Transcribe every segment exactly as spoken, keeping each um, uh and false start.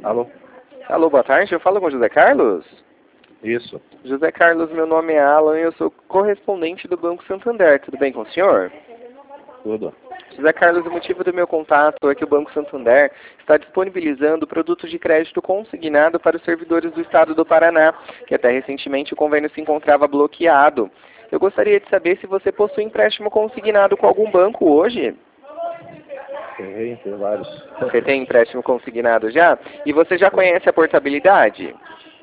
Alô? Alô, boa tarde, eu falo com o José Carlos? Isso. José Carlos, meu nome é Alan e eu sou correspondente do Banco Santander. Tudo bem com o senhor? Tudo. José Carlos, o motivo do meu contato é que o Banco Santander está disponibilizando produtos de crédito consignado para os servidores do Estado do Paraná, que até recentemente o convênio se encontrava bloqueado. Eu gostaria de saber se você possui empréstimo consignado com algum banco hoje. Tem, tem vários. Você tem empréstimo consignado já? E você já conhece a portabilidade?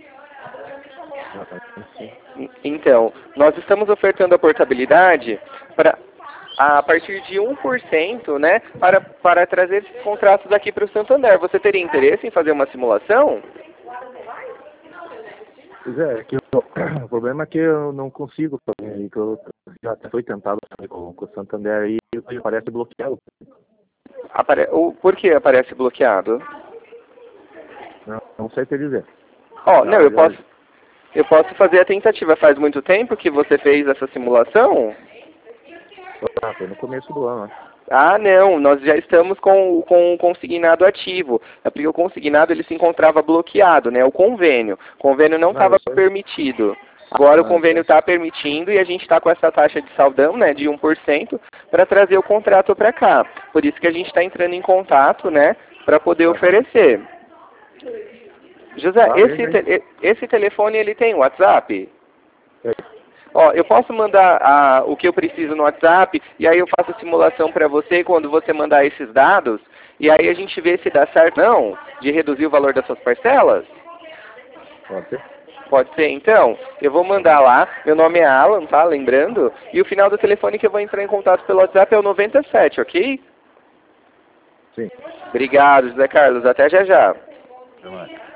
Então, nós estamos ofertando a portabilidade para, a partir de um por cento, né, para, para trazer esses contratos aqui para o Santander. Você teria interesse em fazer uma simulação? Pois é, é que eu, o problema é que eu não consigo fazer, que eu já foi tentado fazer com, com o Santander aí e parece bloqueado. Apare... O, por que aparece bloqueado? Não, não sei te dizer. Ó, oh, não, eu já, posso, eu posso fazer a tentativa. Faz muito tempo que você fez essa simulação? Ah, foi no começo do ano, né? Ah, não, nós já estamos com, com o consignado ativo. É porque o consignado ele se encontrava bloqueado, né? O convênio. O convênio não estava permitido. Agora o convênio está permitindo e a gente está com essa taxa de saldão, né, de um por cento, para trazer o contrato para cá. Por isso que a gente está entrando em contato, né, para poder oferecer. José, Ah, esse, bem, bem. te, esse telefone ele tem WhatsApp? É. Ó, eu posso mandar a, o que eu preciso no WhatsApp e aí eu faço a simulação para você quando você mandar esses dados e aí a gente vê se dá certo ou não de reduzir o valor das suas parcelas? Pode ser? Pode ser, então. Eu vou mandar lá. Meu nome é Alan, tá? Lembrando. E o final do telefone que eu vou entrar em contato pelo WhatsApp é o noventa e sete, ok? Sim. Obrigado, José Carlos. Até já já. Até mais.